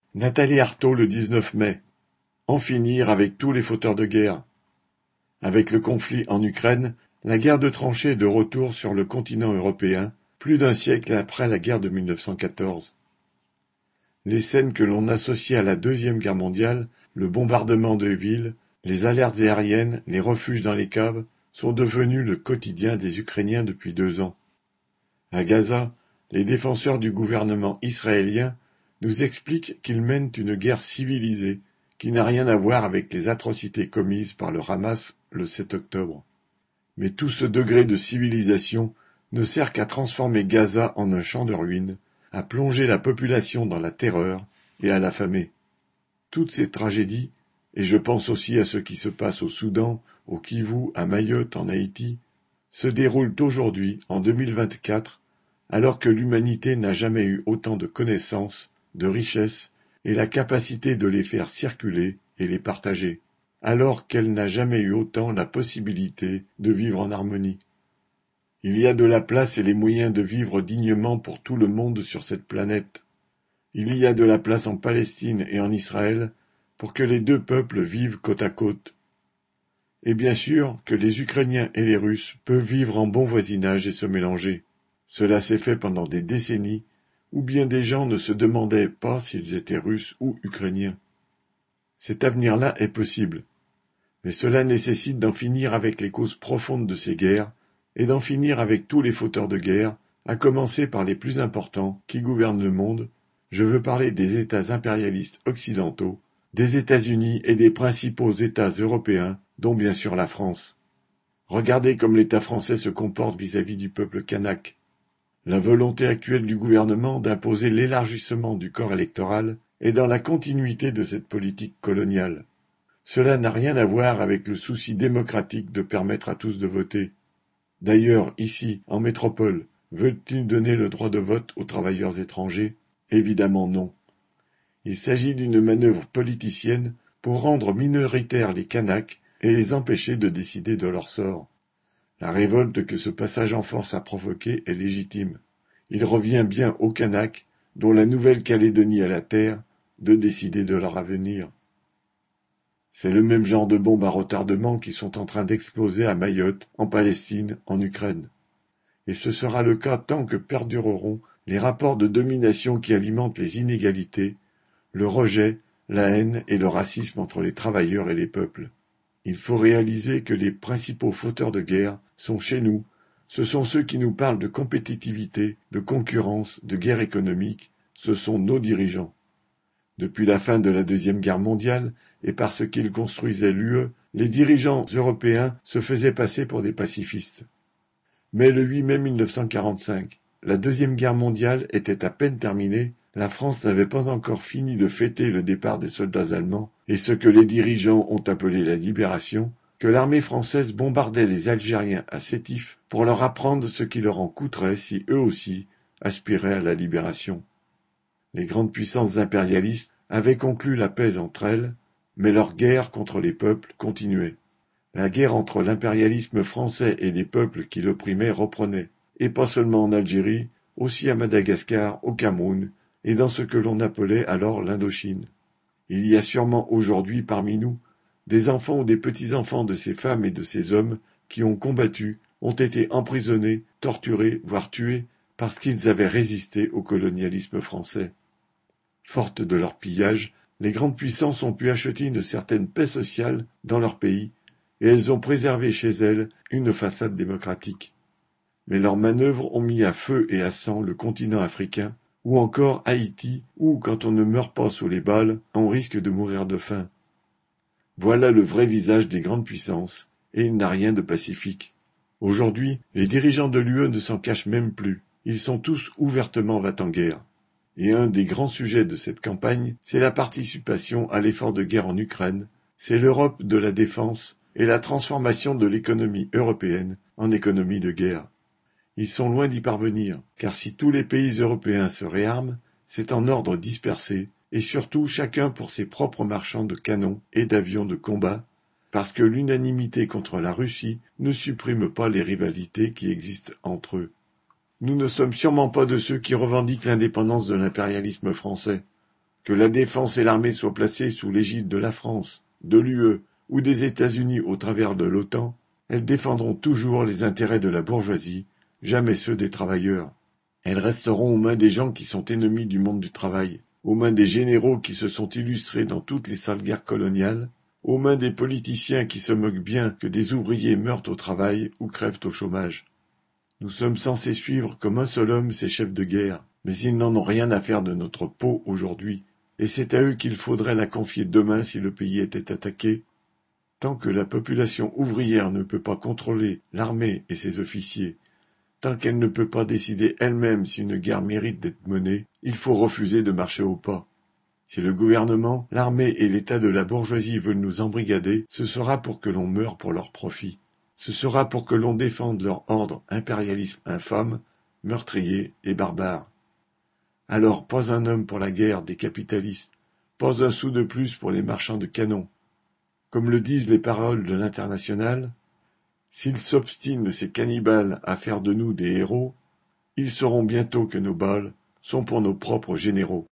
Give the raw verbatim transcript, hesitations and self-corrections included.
Nathalie Arthaud le dix-neuf mai. En finir avec tous les fauteurs de guerre. Avec le conflit en Ukraine, la guerre de tranchées est de retour sur le continent européen, plus d'un siècle après la guerre de mille neuf cent quatorze. Les scènes que l'on associe à la Deuxième Guerre mondiale, le bombardement de villes, les alertes aériennes, les refuges dans les caves, sont devenues le quotidien des Ukrainiens depuis deux ans. À Gaza, les défenseurs du gouvernement israélien nous expliquent qu'ils mènent une guerre civilisée qui n'a rien à voir avec les atrocités commises par le Hamas le sept octobre. Mais tout ce degré de civilisation ne sert qu'à transformer Gaza en un champ de ruines, à plonger la population dans la terreur et à l'affamer. Toutes ces tragédies, et je pense aussi à ce qui se passe au Soudan, au Kivu, à Mayotte, en Haïti, se déroulent aujourd'hui, en deux mille vingt-quatre, alors que l'humanité n'a jamais eu autant de connaissances, de richesses, et la capacité de les faire circuler et les partager, alors qu'elle n'a jamais eu autant la possibilité de vivre en harmonie. Il y a de la place et les moyens de vivre dignement pour tout le monde sur cette planète. Il y a de la place en Palestine et en Israël pour que les deux peuples vivent côte à côte. Et bien sûr que les Ukrainiens et les Russes peuvent vivre en bon voisinage et se mélanger. Cela s'est fait pendant des décennies, où bien des gens ne se demandaient pas s'ils étaient Russes ou Ukrainiens. Cet avenir-là est possible, mais cela nécessite d'en finir avec les causes profondes de ces guerres, et d'en finir avec tous les fauteurs de guerre, à commencer par les plus importants qui gouvernent le monde. Je veux parler des États impérialistes occidentaux, des États-Unis et des principaux États européens, dont bien sûr la France. Regardez comme l'État français se comporte vis-à-vis du peuple kanak. La volonté actuelle du gouvernement d'imposer l'élargissement du corps électoral est dans la continuité de cette politique coloniale. Cela n'a rien à voir avec le souci démocratique de permettre à tous de voter. D'ailleurs, ici, en métropole, veut-il donner le droit de vote aux travailleurs étrangers? Évidemment non. Il s'agit d'une manœuvre politicienne pour rendre minoritaires les Kanaks et les empêcher de décider de leur sort. La révolte que ce passage en force a provoquée est légitime. Il revient bien aux Kanaks, dont la Nouvelle-Calédonie a la terre, de décider de leur avenir. C'est le même genre de bombes à retardement qui sont en train d'exploser à Mayotte, en Palestine, en Ukraine. Et ce sera le cas tant que perdureront les rapports de domination qui alimentent les inégalités, le rejet, la haine et le racisme entre les travailleurs et les peuples. Il faut réaliser que les principaux fauteurs de guerre sont chez nous. Ce sont ceux qui nous parlent de compétitivité, de concurrence, de guerre économique. Ce sont nos dirigeants. Depuis la fin de la Deuxième Guerre mondiale, et parce qu'ils construisaient l'U E, les dirigeants européens se faisaient passer pour des pacifistes. Mais le huit mai mille neuf cent quarante-cinq, la Deuxième Guerre mondiale était à peine terminée, la France n'avait pas encore fini de fêter le départ des soldats allemands et ce que les dirigeants ont appelé la libération, que l'armée française bombardait les Algériens à Sétif pour leur apprendre ce qui leur en coûterait si eux aussi aspiraient à la libération. Les grandes puissances impérialistes avaient conclu la paix entre elles, mais leur guerre contre les peuples continuait. La guerre entre l'impérialisme français et les peuples qui l'opprimaient reprenait, et pas seulement en Algérie, aussi à Madagascar, au Cameroun, et dans ce que l'on appelait alors l'Indochine. Il y a sûrement aujourd'hui parmi nous des enfants ou des petits-enfants de ces femmes et de ces hommes qui ont combattu, ont été emprisonnés, torturés, voire tués, parce qu'ils avaient résisté au colonialisme français. Fortes de leur pillage, les grandes puissances ont pu acheter une certaine paix sociale dans leur pays, et elles ont préservé chez elles une façade démocratique. Mais leurs manœuvres ont mis à feu et à sang le continent africain, ou encore Haïti, où, quand on ne meurt pas sous les balles, on risque de mourir de faim. Voilà le vrai visage des grandes puissances, et il n'a rien de pacifique. Aujourd'hui, les dirigeants de l'U E ne s'en cachent même plus, ils sont tous ouvertement va-t-en-guerre. Et un des grands sujets de cette campagne, c'est la participation à l'effort de guerre en Ukraine, c'est l'Europe de la défense et la transformation de l'économie européenne en économie de guerre. Ils sont loin d'y parvenir, car si tous les pays européens se réarment, c'est en ordre dispersé, et surtout chacun pour ses propres marchands de canons et d'avions de combat, parce que l'unanimité contre la Russie ne supprime pas les rivalités qui existent entre eux. Nous ne sommes sûrement pas de ceux qui revendiquent l'indépendance de l'impérialisme français. Que la défense et l'armée soient placées sous l'égide de la France, de l'U E ou des États-Unis au travers de l'OTAN, elles défendront toujours les intérêts de la bourgeoisie, jamais ceux des travailleurs. Elles resteront aux mains des gens qui sont ennemis du monde du travail, aux mains des généraux qui se sont illustrés dans toutes les sales guerres coloniales, aux mains des politiciens qui se moquent bien que des ouvriers meurent au travail ou crèvent au chômage. Nous sommes censés suivre comme un seul homme ces chefs de guerre, mais ils n'en ont rien à faire de notre peau aujourd'hui, et c'est à eux qu'il faudrait la confier demain si le pays était attaqué. Tant que la population ouvrière ne peut pas contrôler l'armée et ses officiers, tant qu'elle ne peut pas décider elle-même si une guerre mérite d'être menée, il faut refuser de marcher au pas. Si le gouvernement, l'armée et l'état de la bourgeoisie veulent nous embrigader, ce sera pour que l'on meure pour leur profit. Ce sera pour que l'on défende leur ordre impérialisme infâme, meurtrier et barbare. Alors pas un homme pour la guerre des capitalistes, pas un sou de plus pour les marchands de canons. Comme le disent les paroles de l'Internationale, s'ils s'obstinent ces cannibales à faire de nous des héros, ils sauront bientôt que nos balles sont pour nos propres généraux.